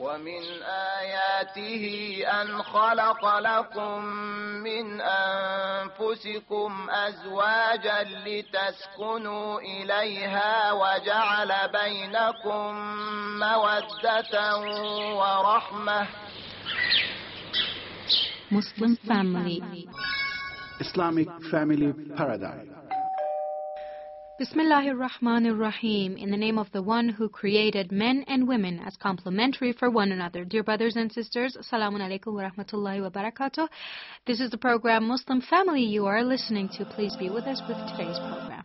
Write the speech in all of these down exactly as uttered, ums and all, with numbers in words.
ومن آياته أن خلق لكم من أنفسكم أزواجا لتسكنوا إليها وجعل بينكم مودة ورحمة. Muslim family. Islamic family paradigm. Bismillahir Rahmanir Rahim. In the name of the one who created men and women as complementary for one another. Dear brothers and sisters, Assalamu alaikum wa rahmatullahi wa barakatuh. This is the program Muslim Family you are listening to. Please be with us with today's program.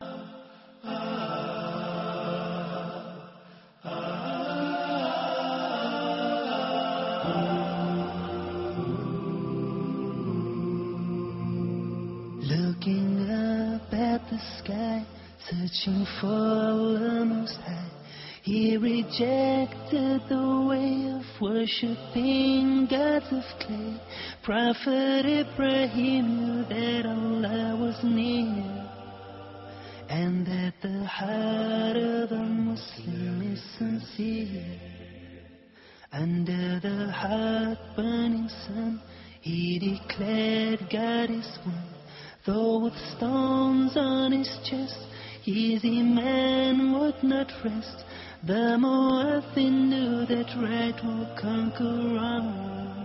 Looking up at the sky, searching for the Most High, he rejected the way of worshipping gods of clay. Prophet Ibrahim knew that Allah was near, and that the heart of a Muslim is sincere. Under the heart-burning sun, he declared God is one. Though with stones on his chest, his iman would not rest. The Mu'adhin knew that right will conquer wrong,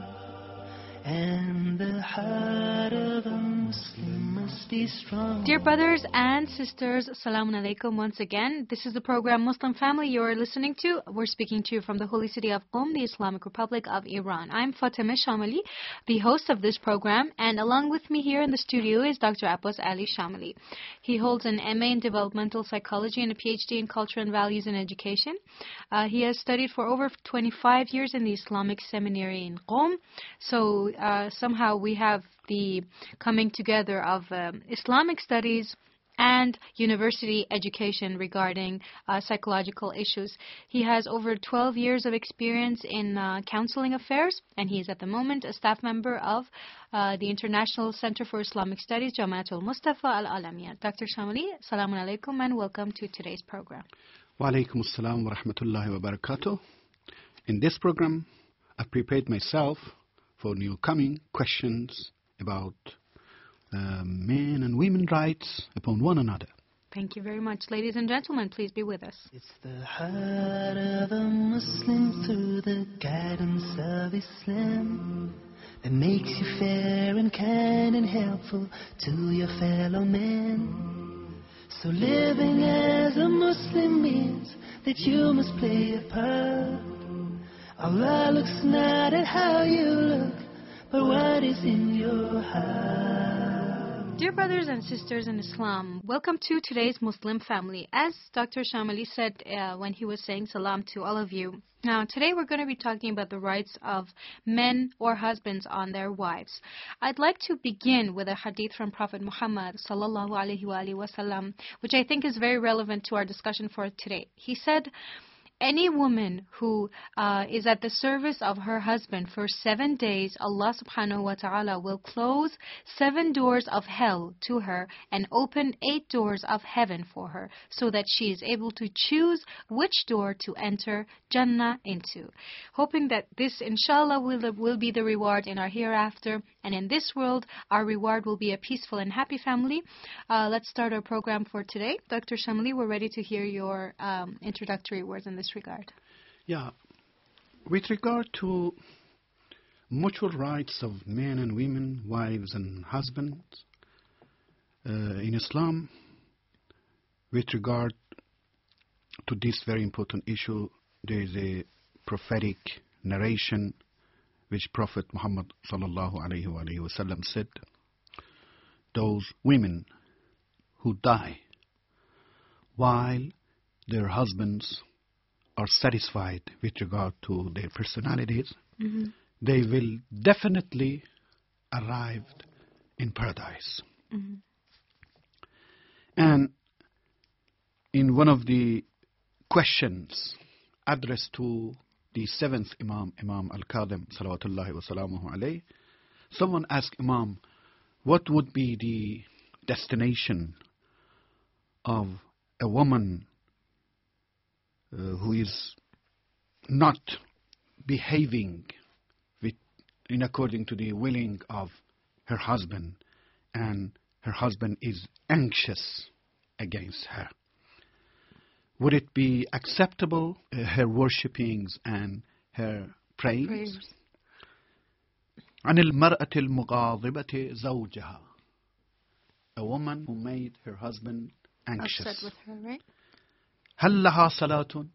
and the heart of a Muslim must be strong. Dear brothers and sisters, Assalamu alaikum once again. This is the program Muslim Family you are listening to. We're speaking to you from the holy city of Qom, the Islamic Republic of Iran. I'm Fatemeh Shamali, the host of this program, and along with me here in the studio is Doctor Abbas Ali Shamali. He holds an M A in Developmental Psychology and a P H D in Culture and Values in Education. Uh, he has studied for over twenty-five years in the Islamic Seminary in Qom. So uh, somehow we have the coming together of um, Islamic studies and university education regarding uh, psychological issues. He has over twelve years of experience in uh, counseling affairs, and he is at the moment a staff member of uh, the International Center for Islamic Studies, Jamaatul Mustafa Al-Alamiyya. Doctor Shamali, Assalamu alaikum and welcome to today's program. Wa alaikum assalam wa rahmatullahi wa barakatuh. In this program, I've prepared myself for new coming questions about uh, men and women rights upon one another. Thank you very much. Ladies and gentlemen, please be with us. It's the heart of a Muslim through the guidance of Islam that makes you fair and kind and helpful to your fellow men. So living as a Muslim means that you must play a part. Allah looks not at how you look, but what is in your heart. Dear brothers and sisters in Islam, welcome to today's Muslim Family. As Doctor Shamali said uh, when he was saying salam to all of you, now today we're going to be talking about the rights of men or husbands on their wives. I'd like to begin with a hadith from Prophet Muhammad sallallahu alaihi wasallam, which I think is very relevant to our discussion for today. He said, any woman who uh, is at the service of her husband for seven days, Allah subhanahu wa ta'ala will close seven doors of hell to her and open eight doors of heaven for her, so that she is able to choose which door to enter Jannah into. Hoping that this, inshallah, will, will be the reward in our hereafter, and in this world, our reward will be a peaceful and happy family. Uh, let's start our program for today. Doctor Shamli, we're ready to hear your um, introductory words in this regard. Yeah, with regard to mutual rights of men and women, wives and husbands, uh, in Islam, with regard to this very important issue, there is a prophetic narration which Prophet Muhammad sallallahu alaihi wasallam said, those women who die while their husbands are satisfied with regard to their personalities, mm-hmm. they will definitely arrive in paradise. Mm-hmm. And in one of the questions addressed to the seventh Imam, Imam Al-Kadhim, salawatullahi wa salamuhu alayhi, someone asked Imam, what would be the destination of a woman uh, who is not behaving with, in according to the willing of her husband, and her husband is anxious against her? Would it be acceptable, uh, her worshippings and her prayers? Prayers. عن المرأة المغاضبة زوجها. A woman who made her husband anxious. Upset with her, right? هل لها صلاة?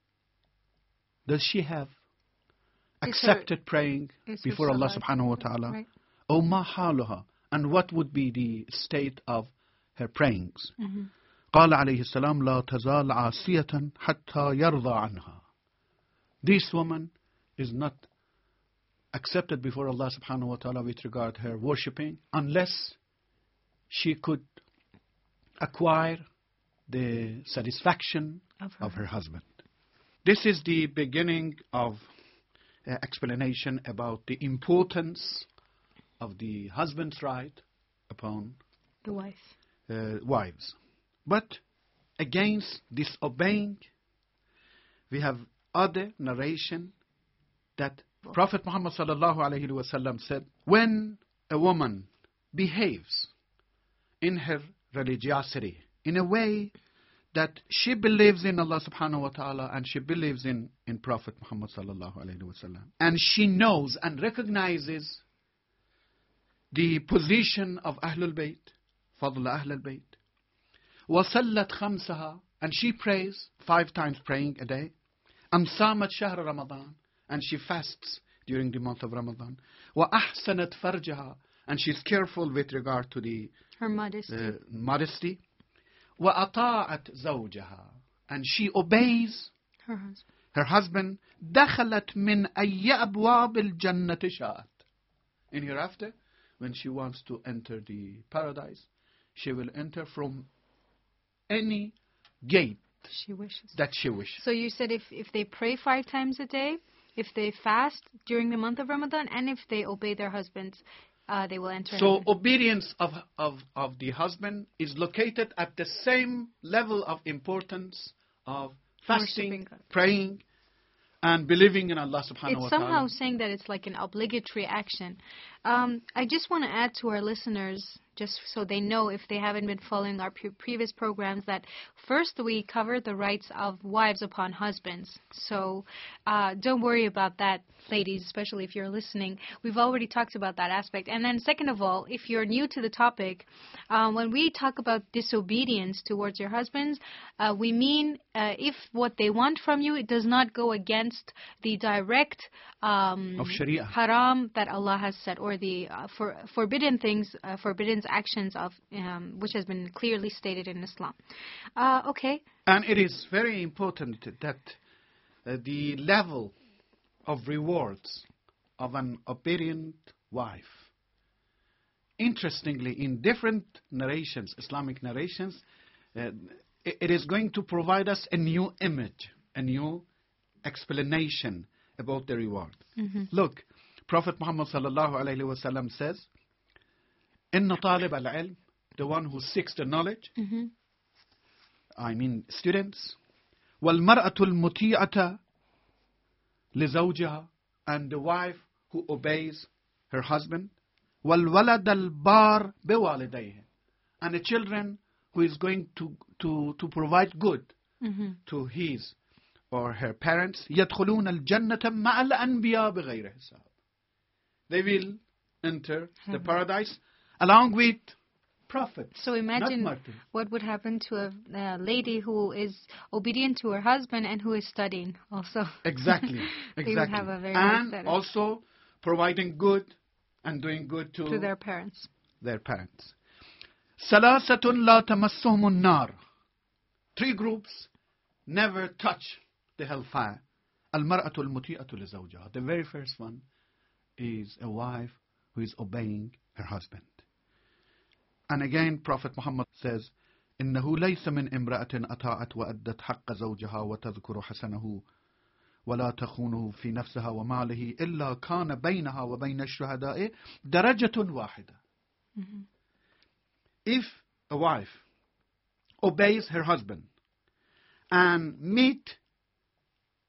Does she have accepted praying before Allah subhanahu wa ta'ala? Right. أو ما حالها? And what would be the state of her prayings? Mm-hmm. قال عليه السلام لا تزال عاصية حتى يرضى عنها. This woman is not accepted before Allah subhanahu wa ta'ala with regard her worshipping unless she could acquire the satisfaction Of her. of her husband. This is the beginning of uh, explanation about the importance of the husband's right upon The wife. uh, wives. But against disobeying, we have other narration that Prophet Muhammad sallallahu alaihi wasallam said, when a woman behaves in her religiosity in a way that she believes in Allah subhanahu wa ta'ala and she believes in, in Prophet Muhammad sallallahu alaihi wasallam, and she knows and recognizes the position of Ahlul Bayt, Fadl Ahlul Bayt, وَصَلَّتْ خَمْسَهَا, and she prays five times praying a day, and صَامَتْ شَهْرَ Ramadan, and she fasts during the month of Ramadan, وَأَحْسَنَتْ فَرْجَهَا, and she's careful with regard to the Her modesty. uh, modesty, وَأَطَاعَتْ زَوْجَهَا, and she obeys Her husband. her husband, دَخَلَتْ مِنْ أَيِّ أَبْوَابِ الْجَنَّةِ شَاءَتْ. In hereafter, when she wants to enter the paradise, she will enter from any gate She wishes. that she wishes. So you said if, if they pray five times a day, if they fast during the month of Ramadan, and if they obey their husbands, uh, they will enter So heaven. obedience of, of, of the husband is located at the same level of importance of fasting, Worshipping God. praying, and believing in Allah subhanahu It's wa somehow ta'ala. saying that it's like an obligatory action. Um, I just want to add to our listeners, just so they know if they haven't been following our pre- previous programs, that first we covered the rights of wives upon husbands. So uh, don't worry about that, ladies, especially if you're listening. We've already talked about that aspect. And then second of all, if you're new to the topic, um, when we talk about disobedience towards your husbands, uh, we mean uh, if what they want from you, it does not go against the direct um, Of Sharia. haram that Allah has set, or the uh, for, forbidden things, uh, forbidden actions of um, which has been clearly stated in Islam. Uh, okay. And it is very important that uh, the level of rewards of an obedient wife, interestingly, in different narrations, Islamic narrations, uh, it, it is going to provide us a new image, a new explanation about the reward. Mm-hmm. Look, Prophet Muhammad sallallahu alayhi wa sallam says, إِنَّ طَالِبَ الْعِلْمِ, the one who seeks the knowledge, Mm-hmm. I mean students, وَالْمَرْأَةُ الْمُطِيعَةَ لِزَوْجِهَا, and the wife who obeys her husband, وَالْوَلَدَ الْبَارِ بِوَالِدَيْهِ, and the children who is going to, to, to provide good Mm-hmm. to his or her parents, يَدْخُلُونَ الْجَنَّةَ مَعَ الْأَنْبِيَاءِ بِغَيْرِ حِسَابٍ. They will enter the Heaven. paradise along with prophets. So imagine not martyrs. what would happen to a uh, lady who is obedient to her husband and who is studying also. Exactly. They exactly. would have a very nice and status. also providing good and doing good to, To their parents. their parents. ثلاثة لا تمسهم النار. Three groups never touch the hellfire. المرأة المطيعة لزوجها. The very first one is a wife who is obeying her husband. And again, Prophet Muhammad says, إنه ليس من امرأة أطاعت وأدت حق زوجها وتذكر حسنه ولا تخونه في نفسها وماله إلا كان بينها وبين الشهداء درجة واحدة. Mm-hmm. If a wife obeys her husband and meet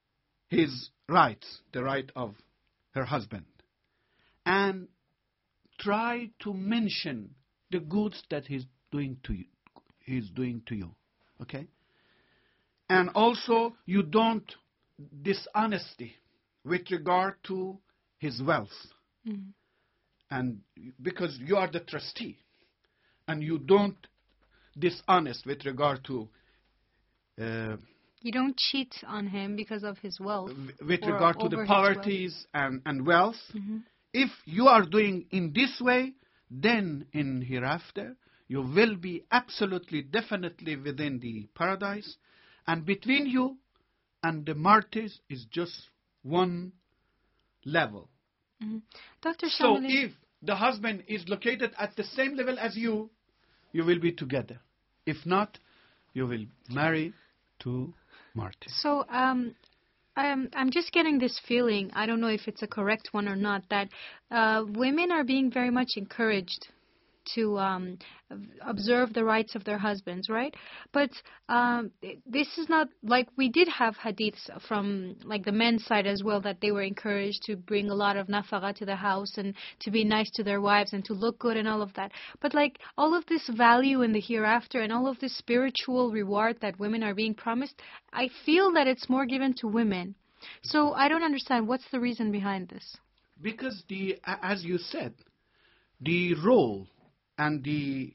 his rights, the right of her husband, and try to mention the goods that he's doing to you. He's doing to you, okay? And also, you don't dishonesty with regard to his wealth, Mm-hmm. and because you are the trustee, and you don't dishonest with regard to. Uh, You don't cheat on him because of his wealth. with or regard to over the his poverties and, and wealth, Mm-hmm. if you are doing in this way, then in hereafter, you will be absolutely, definitely within the paradise, and between you and the martyrs is just one level. Mm-hmm. Doctor So Shamali, if the husband is located at the same level as you, you will be together. If not, you will marry two martyrs. so um, I'm, I'm just getting this feeling, I don't know if it's a correct one or not, that uh, women are being very much encouraged to um, observe the rights of their husbands, right? But um, this is not, like, we did have hadiths from like the men's side as well, that they were encouraged to bring a lot of nafaqa to the house and to be nice to their wives and to look good and all of that. But like all of this value in the hereafter and all of this spiritual reward that women are being promised, I feel that it's more given to women. So I don't understand, what's the reason behind this? Because the, a- as you said, the role and the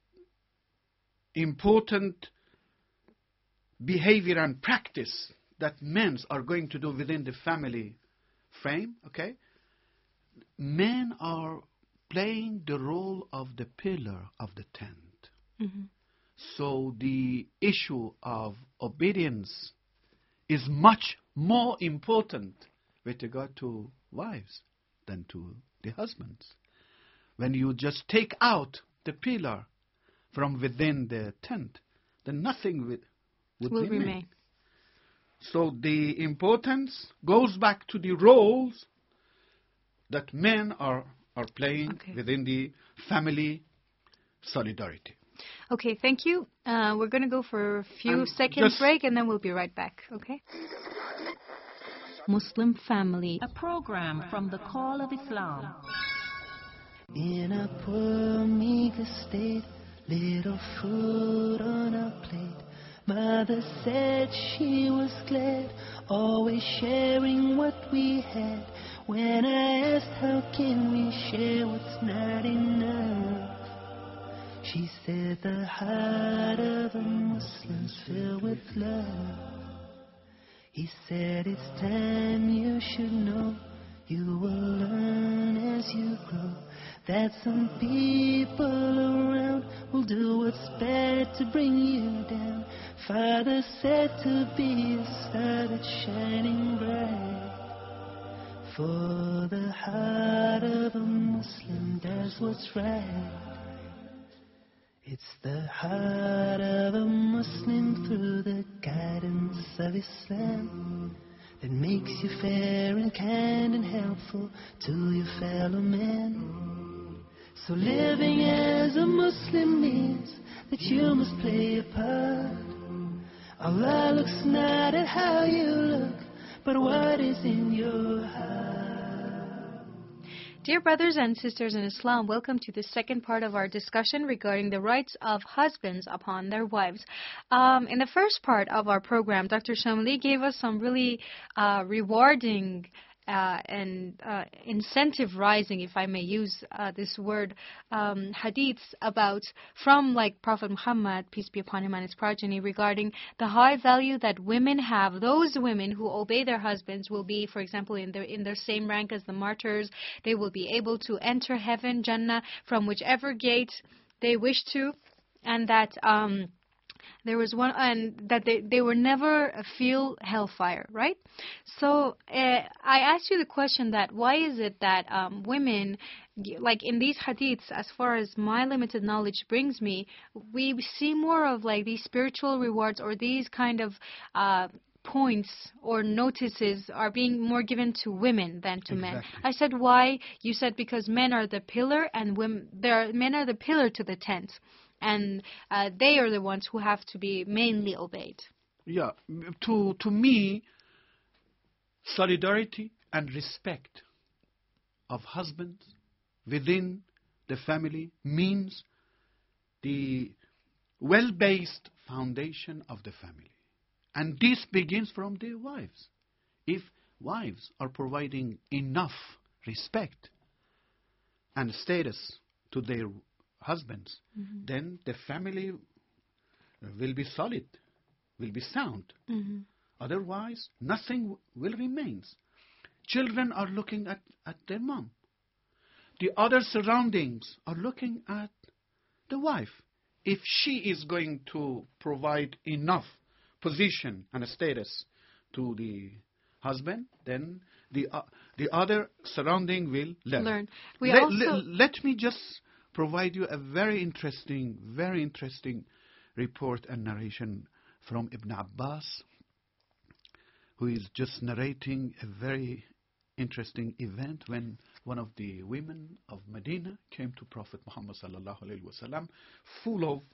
important behavior and practice that men are going to do within the family frame, okay? Men are playing the role of the pillar of the tent. Mm-hmm. So the issue of obedience is much more important with regard to wives than to the husbands. When you just take out the pillar from within the tent, then nothing would, would Will remain. remain. So the importance goes back to the roles that men are, are playing Okay. within the family solidarity. Okay, thank you. Uh, we're going to go for a few And seconds just- break and then we'll be right back, okay? Muslim family. A program from the Call of Islam. In a poor, meager state, little food on our plate. Mother said she was glad, always sharing what we had. When I asked how can we share what's not enough, she said the heart of a Muslim's filled with love. He said it's time you should know, you will learn as you grow, that some people around will do what's bad to bring you down. Father said to be a star that's shining bright, for the heart of a Muslim does what's right. It's the heart of a Muslim through the guidance of Islam that makes you fair and kind and helpful to your fellow man. So living as a Muslim means that you must play a part. Allah looks not at how you look, but what is in your heart. Dear brothers and sisters in Islam, welcome to the second part of our discussion regarding the rights of husbands upon their wives. Um, in the first part of our program, Doctor Shamali gave us some really uh, rewarding uh, and uh, incentive-rising, if I may use uh, this word, um, hadiths about from like Prophet Muhammad, peace be upon him, and his progeny, regarding the high value that women have. Those women who obey their husbands will be, for example, in their in their same rank as the martyrs. They will be able to enter heaven, Jannah, from whichever gate they wish to, and that um, there was one, and that they, they will never feel hellfire, right? So uh, I asked you the question that why is it that um, women, like in these hadiths, as far as my limited knowledge brings me, we see more of like these spiritual rewards or these kind of uh, points or notices are being more given to women than to men. Exactly. I said why? You said because men are the pillar and women, there are, men are the pillar to the tent. And uh, they are the ones who have to be mainly obeyed. Yeah, to to me, solidarity and respect of husbands within the family means the well-based foundation of the family. And this begins from their wives. If wives are providing enough respect and status to their husbands, mm-hmm. then the family will be solid, will be sound. Mm-hmm. Otherwise, nothing will remain. Children are looking at, at their mom. The other surroundings are looking at the wife. If she is going to provide enough position and status to the husband, then the uh, the other surrounding will learn. learn. We let, also let, let me just provide you a very interesting, very interesting report and narration from Ibn Abbas, who is just narrating a very interesting event when one of the women of Medina came to Prophet Muhammad sallallahu alaihi wasallam, full of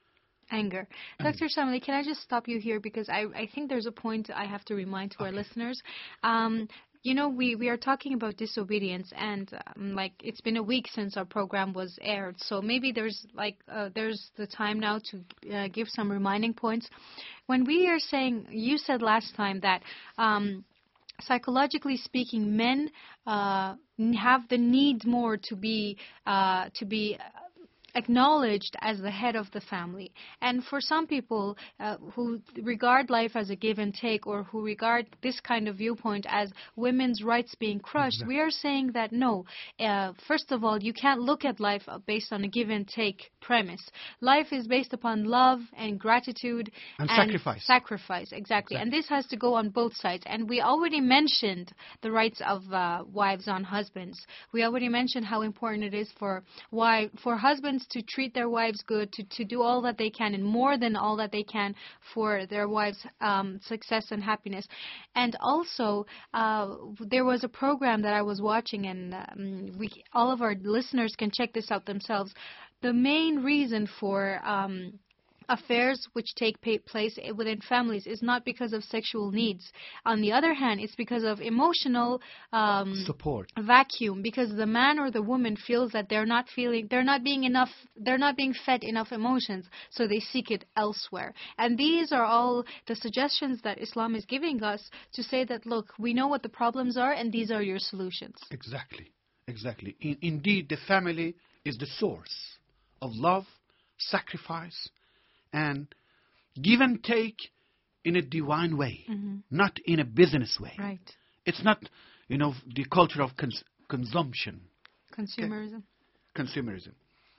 anger. Doctor Shamali, can I just stop you here because I, I think there's a point I have to remind to okay. our listeners. Um, you know, we, we are talking about disobedience, and um, like it's been a week since our program was aired, so maybe there's like uh, there's the time now to uh, give some reminding points. When we are saying, you said last time that um, psychologically speaking, men uh, have the need more to be uh, to be acknowledged as the head of the family. And for some people uh, who regard life as a give and take, or who regard this kind of viewpoint as women's rights being crushed, exactly. we are saying that no. Uh, first of all, you can't look at life based on a give and take premise. Life is based upon love and gratitude and, and sacrifice. Sacrifice, exactly. exactly. And this has to go on both sides. And we already mentioned the rights of uh, wives on husbands. We already mentioned how important it is for why for husbands to treat their wives good, to, to do all that they can and more than all that they can for their wives' um, success and happiness. And also, uh, there was a program that I was watching, and um, we, all of our listeners can check this out themselves. The main reason for um, affairs which take place within families is not because of sexual needs. On the other hand, it's because of emotional um, support vacuum. Because the man or the woman feels that they're not feeling, they're not being enough, they're not being fed enough emotions, so they seek it elsewhere. And these are all the suggestions that Islam is giving us to say that, look, we know what the problems are, and these are your solutions. Exactly, exactly. In, indeed, the family is the source of love, sacrifice, and give and take in a divine way, mm-hmm. not in a business way. Right. It's not, you know, the culture of cons- consumption. Consumerism. Okay. Consumerism.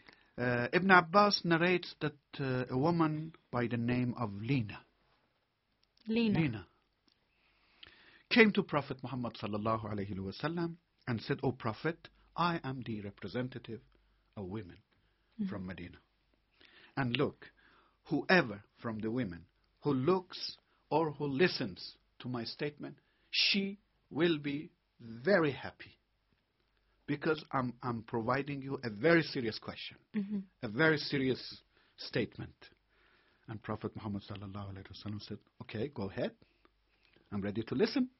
Uh, Ibn Abbas narrates that uh, a woman by the name of Lina, Lina, Lina came to Prophet Muhammad sallallahu alaihi wasallam and said, "O Prophet, I am the representative of women mm-hmm. from Medina. And look, whoever from the women who looks or who listens to my statement, she will be very happy, because I'm, I'm providing you a very serious question, mm-hmm. a very serious statement." And Prophet Muhammad sallallahu alaihi wasallam said, "Okay, go ahead. I'm ready to listen."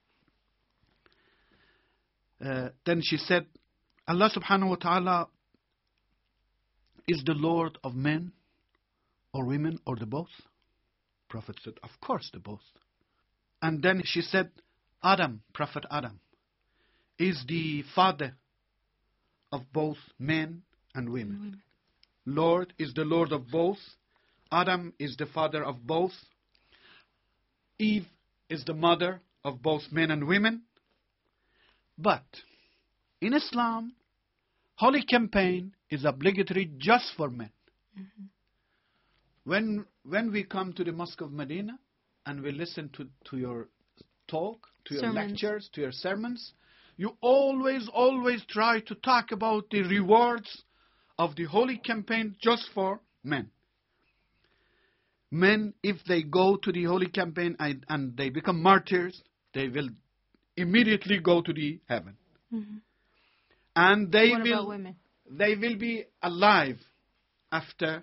Uh, then she said, "Allah subhanahu wa ta'ala is the Lord of men or women, or the both?" Prophet said, "Of course, the both." And then she said, "Adam, Prophet Adam, is the father of both men and women. And women. Lord is the Lord of both. Adam is the father of both. Eve is the mother of both men and women. But in Islam, holy campaign is obligatory just for men." Mm-hmm. When when we come to the Mosque of Medina and we listen to, to your talk, to your sermons. lectures, to your sermons, you always, always try to talk about the rewards of the holy campaign just for men. Men, if they go to the holy campaign and, and they become martyrs, they will immediately go to the heaven. Mm-hmm. And they what will about women? They will be alive after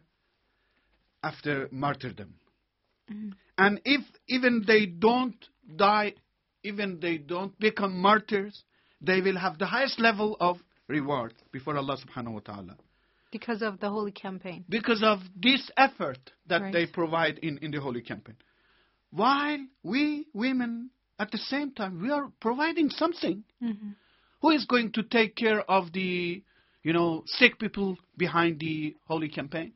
after martyrdom. Mm-hmm. And if even they don't die even they don't become martyrs, they will have the highest level of reward before Allah subhanahu wa ta'ala. Because of the holy campaign. Because of this effort that Right. they provide in, in the holy campaign. While we women, at the same time, we are providing something. Mm-hmm. Who is going to take care of the, you know, sick people behind the holy campaign?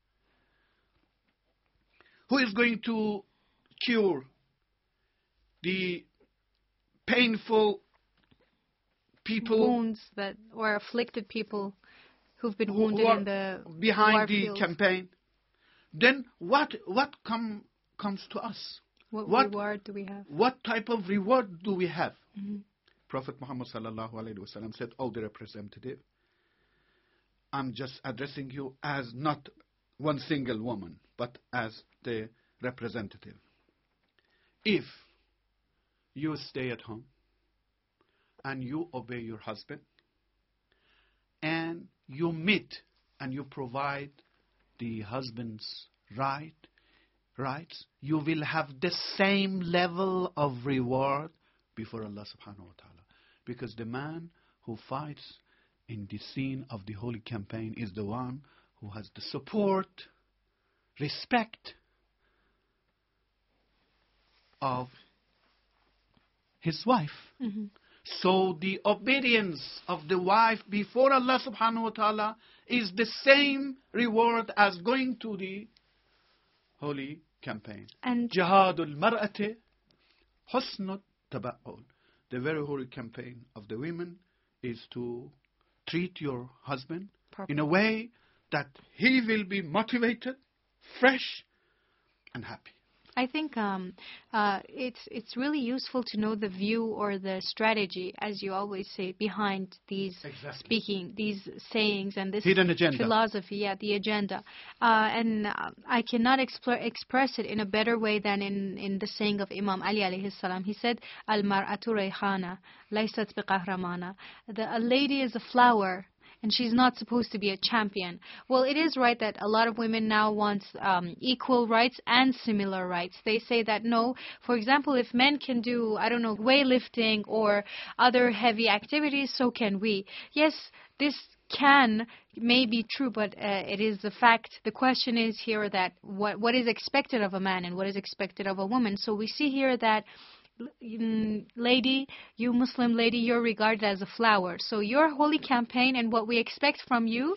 Who is going to cure the painful people Wounds that or afflicted people who've been who- wounded who are in the behind war the fields. campaign? Then what what come comes to us? What, What- reward do we have? What type of reward do we have? Mm-hmm. Prophet Muhammad sallallahu alaihi wasallam said, "Oh, the representative, I'm just addressing you as not one single woman, but as the representative. If you stay at home and you obey your husband and you meet and you provide the husband's right rights, you will have the same level of reward before Allah subhanahu wa ta'ala. Because the man who fights in the scene of the holy campaign is the one who has the support, respect of his wife. Mm-hmm. So the obedience of the wife before Allah subhanahu wa ta'ala is the same reward as going to the holy campaign. And Jihadul mar'ati husnul taba'ul. The very holy campaign of the women is to treat your husband Proper. in a way that he will be motivated, fresh, and happy. I think um, uh, it's it's really useful to know the view or the strategy, as you always say, behind these Exactly. speaking, these sayings, and this Hidden agenda. philosophy. Yeah, the agenda. Uh, and uh, I cannot expl- express it in a better way than in, in the saying of Imam Ali alayhi salam. He said, "Al-mar'atu rayhana, laysat biqahramana." The a lady is a flower, and she's not supposed to be a champion. Well, it is right that a lot of women now want um, equal rights and similar rights. They say that no, for example, if men can do, I don't know, weightlifting or other heavy activities, so can we. Yes, this can may be true, but uh, it is the fact. The question is here that what what is expected of a man and what is expected of a woman. So we see here that Mm, lady, you Muslim lady, you're regarded as a flower. So your holy campaign and what we expect from you,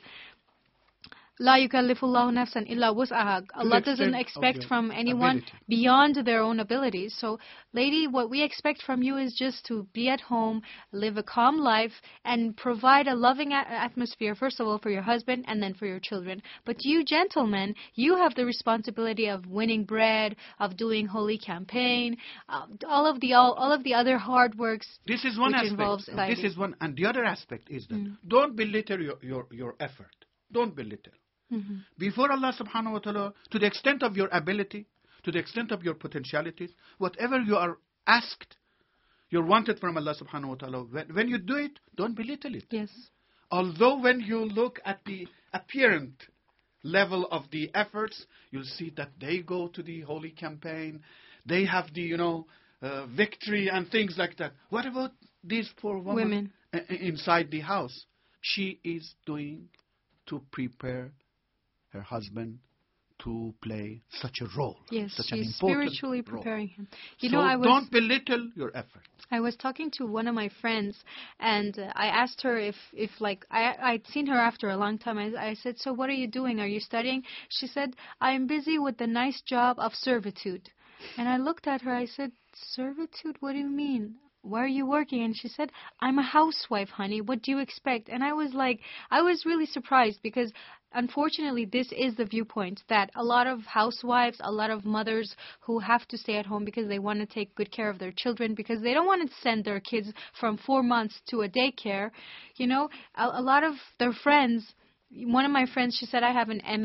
La yukallifullahu nafsan illa wus'aha. Allah extent doesn't of expect your from anyone ability. beyond their own abilities. So, lady, what we expect from you is just to be at home, live a calm life, and provide a loving a- atmosphere, first of all, for your husband and then for your children. But you gentlemen, you have the responsibility of winning bread, of doing holy campaign, uh, all of the all, all of the other hard works. This is one Which aspect. involves This guiding. is one, and the other aspect is that Mm. don't belittle your, your, your effort. Don't belittle. Mm-hmm. Before Allah subhanahu wa ta'ala, to the extent of your ability, to the extent of your potentialities, whatever you are asked, you're wanted from Allah subhanahu wa ta'ala. When, when you do it, don't belittle it. Yes. Although when you look at the apparent level of the efforts, you'll see that they go to the holy campaign, they have the, you know, uh, victory and things like that. What about these poor women, Women. i- i- inside the house? She is doing to prepare her husband to play such a role, Yes, such an she's important spiritually role. preparing him. You so know, I was don't belittle your effort. I was talking to one of my friends, and uh, I asked her if, if like, I, I'd seen her after a long time. I, I said, so what are you doing? Are you studying? She said, I'm busy with the nice job of servitude. And I looked at her. I said, servitude? What do you mean? Why are you working? And she said, I'm a housewife, honey. What do you expect? And I was like, I was really surprised because unfortunately, this is the viewpoint that a lot of housewives, a lot of mothers who have to stay at home because they want to take good care of their children, because they don't want to send their kids from four months to a daycare. You know, a, a lot of their friends, one of my friends, she said, I have an M A,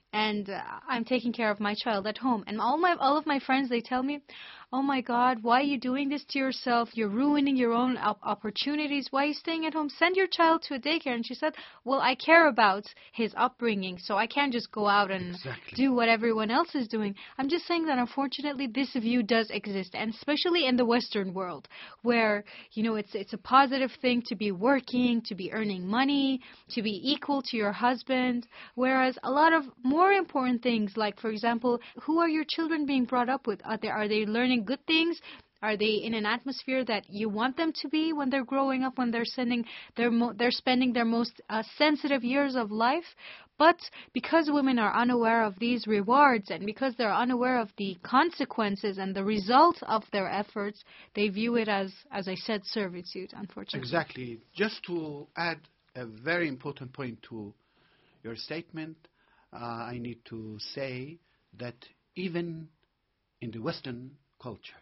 and uh, I'm taking care of my child at home. And all my all of my friends, they tell me, oh my God, why are you doing this to yourself? You're ruining your own op- opportunities. Why are you staying at home? Send your child to a daycare. And she said, well, I care about his upbringing, so I can't just go out and Exactly. do what everyone else is doing. I'm just saying that unfortunately this view does exist, and especially in the Western world, where, you know, it's it's a positive thing to be working, to be earning money, to be equal to your husband, whereas a lot of more important things, like, for example, who are your children being brought up with? Are they, are they learning good things? Are they in an atmosphere that you want them to be when they're growing up, when they're sending their mo- they're spending their most uh, sensitive years of life? But because women are unaware of these rewards, and because they're unaware of the consequences and the result of their efforts, they view it as, as I said, servitude, unfortunately. Exactly. Just to add a very important point to your statement, uh, I need to say that even in the Western culture,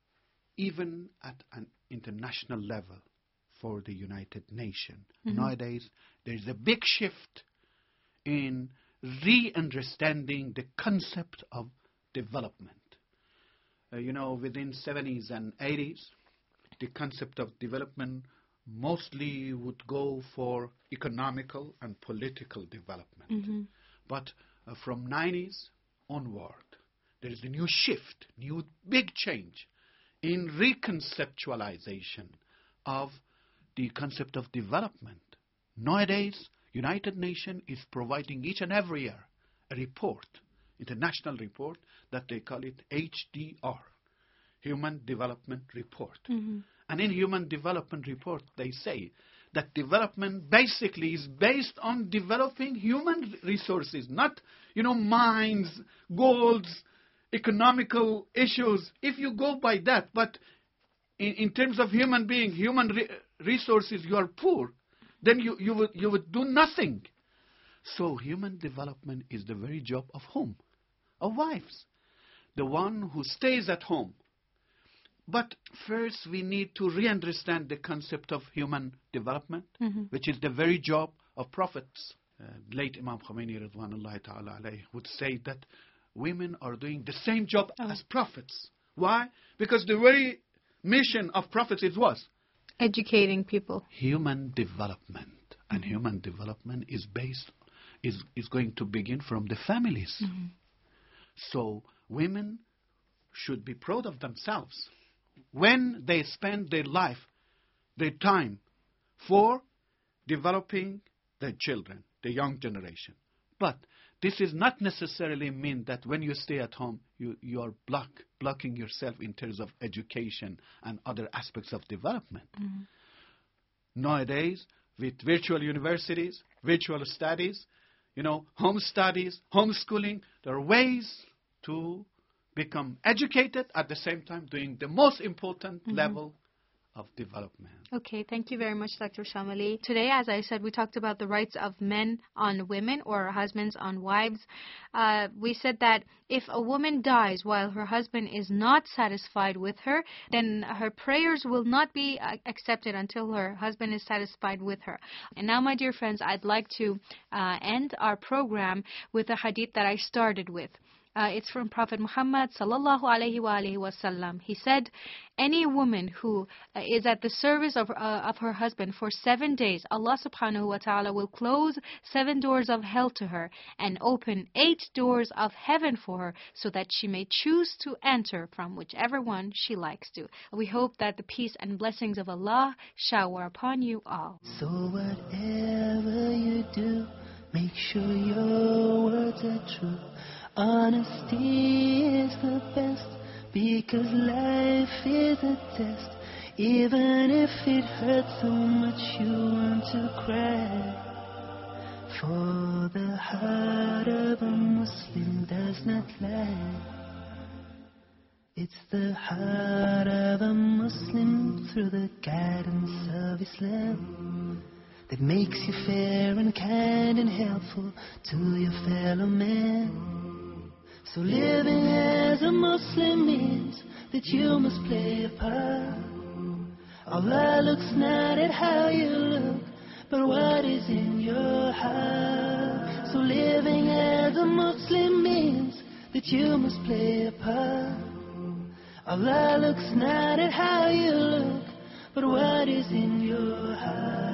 even at an international level for the United Nations, mm-hmm. nowadays there's a big shift in re-understanding the concept of development. Uh, you know, within seventies and eighties, the concept of development mostly would go for economical and political development. Mm-hmm. But uh, from nineties onward, there is a new shift, new big change in reconceptualization of the concept of development. Nowadays, United Nations is providing each and every year a report, international report, that they call it H D R, Human Development Report. Mm-hmm. And in Human Development Report, they say that development basically is based on developing human resources, not, you know, mines, golds, economical issues. If you go by that, but in, in terms of human being, human re- resources, you are poor, then you, you, would, you would do nothing. So human development is the very job of whom? Of wives. The one who stays at home. But first we need to re-understand the concept of human development, mm-hmm. which is the very job of prophets. Uh, late Imam Khomeini Ridwanullahi ta'ala alayhi would say that women are doing the same job oh. as prophets. Why? Because the very mission of prophets is what? Educating people. Human development. And mm-hmm. human development is based, is, is going to begin from the families. Mm-hmm. So women should be proud of themselves when they spend their life, their time, for developing their children, the young generation. But this does not necessarily mean that when you stay at home, you, you are block, blocking yourself in terms of education and other aspects of development. Mm-hmm. Nowadays, with virtual universities, virtual studies, you know, home studies, homeschooling, there are ways to become educated, at the same time doing the most important mm-hmm. level of development. Okay, thank you very much, Doctor Shamali. Today, as I said, we talked about the rights of men on women, or husbands on wives. Uh, we said that if a woman dies while her husband is not satisfied with her, then her prayers will not be uh, accepted until her husband is satisfied with her. And now, my dear friends, I'd like to uh, end our program with a hadith that I started with. Uh, it's from Prophet Muhammad sallallahu alaihi wa alihi wasallam. He said, any woman who uh, is at the service of, uh, of her husband for seven days, Allah subhanahu wa ta'ala will close seven doors of hell to her and open eight doors of heaven for her, so that she may choose to enter from whichever one she likes to. We hope that the peace and blessings of Allah shower upon you all. So whatever you do, make sure your words are true. Honesty is the best, because life is a test. Even if it hurts so much you want to cry. For the heart of a Muslim does not lie. It's the heart of a Muslim through the guidance of Islam that makes you fair and kind and helpful to your fellow man. So living as a Muslim means that you must play a part. Allah looks not at how you look, but what is in your heart. So living as a Muslim that you must play a part. Allah looks not at how you look, but what is in your heart.